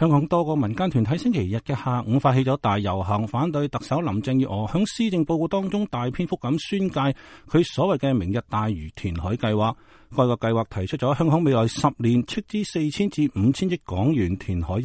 香港多個民間團體星期日嘅下午發起咗大遊行，反對特首林鄭月娥響施政報告當中大篇幅咁宣介佢所謂嘅明日大嶼填海計劃。該個計劃提出咗香港未來10年斥資4000至5000億港元填海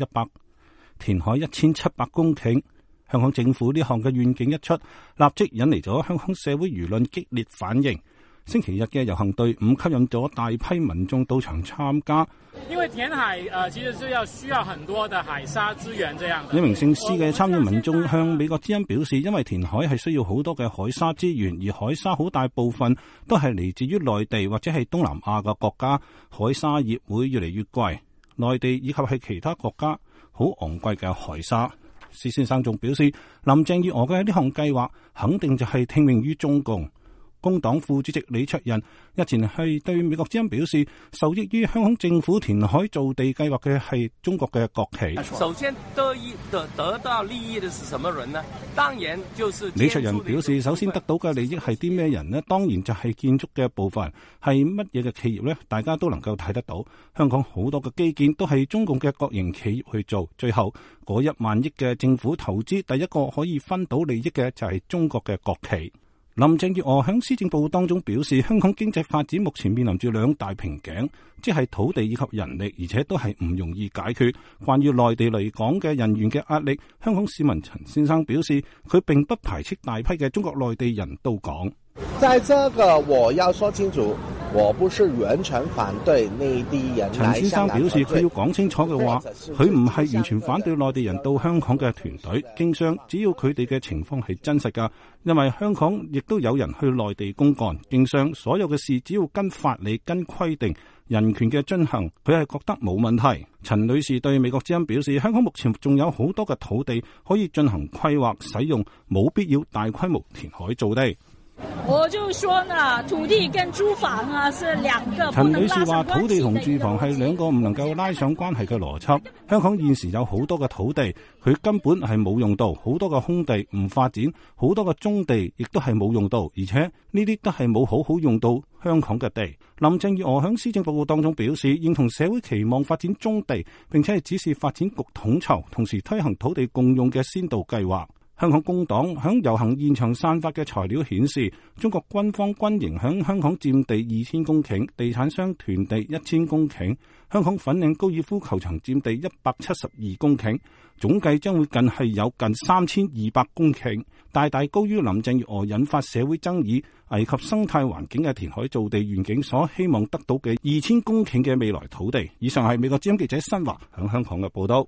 1700公頃。香港政府呢項嘅願景一出，立即引嚟咗香港社會輿論激烈反應。星期日嘅遊行隊伍吸引咗大批民眾到場參加。 因為填海其實是需要很多的海沙資源這樣。 一名姓施嘅參與民眾向美國之音表示，因為填海係需要好多嘅海沙資源，而海沙好大部分都係嚟自於內地或者係東南亞嘅國家，海沙業會越嚟越貴。內地以及係其他國家好昂貴嘅海沙。施先生仲表示，林鄭月娥嘅呢項計劃肯定就係聽命於中共。工黨副主席李卓人日前係對美國之音表示，受益於香港政府填海造地計劃嘅係中國嘅國企。 首先得到利益的是什麼人呢？當然就是李卓人表示，首先得到嘅利益係啲咩人呢？當然就係建築嘅部分，係乜嘢嘅企業呢？大家都能夠睇得到，香港好多嘅基建都係中共嘅國營企業去做，最後嗰1萬億嘅政府投資，第一個可以分到利益嘅就係中國嘅國企。林鄭月娥喺施政報告當中表示，香港經濟發展目前面臨住2大瓶頸，即係土地以及人力，而且都係唔容易解決。關於內地嚟港嘅人員嘅壓力，香港市民陳先生表示，佢並不排斥大批嘅中國內地人到港。 在這個我要說清楚，我不是完全反對內地人。 陳先生表示，佢要講清楚嘅話，佢唔係完全反對內地人到香港嘅團隊經商，只要佢哋嘅情況係真實㗎。因為香港亦都有人去內地公幹經商，所有嘅事只要跟法理、跟規定、人權嘅遵行，佢係覺得冇問題。陳女士對美國之音表示，香港目前仲有好多嘅土地可以進行規劃使用，冇必要大規模填海造地。 我就說呢，土地跟住房啊是兩個。 陳女士話，土地同住房係2個唔能夠拉上關係嘅邏輯。香港現時有好多嘅土地，佢根本係冇用到，好多嘅空地唔發展，好多嘅棕地亦都係冇用到，而且呢啲都係冇好好用到香港嘅地。林鄭月娥喺施政報告當中表示，認同社會期望發展棕地，並且係指示發展局統籌，同時推行土地共用嘅先導計劃。香港工黨響遊行現場散發嘅材料顯示，中國軍方軍營響香港佔地2000公頃，地產商囤地1000公頃，香港粉嶺高爾夫球場佔地172公頃，總計將會有近3200公頃，大大高於林鄭月娥引發社會爭議、危及生態環境嘅填海造地願景所希望得到嘅2000公頃嘅未來土地。以上係美國之音記者新華響香港嘅報道。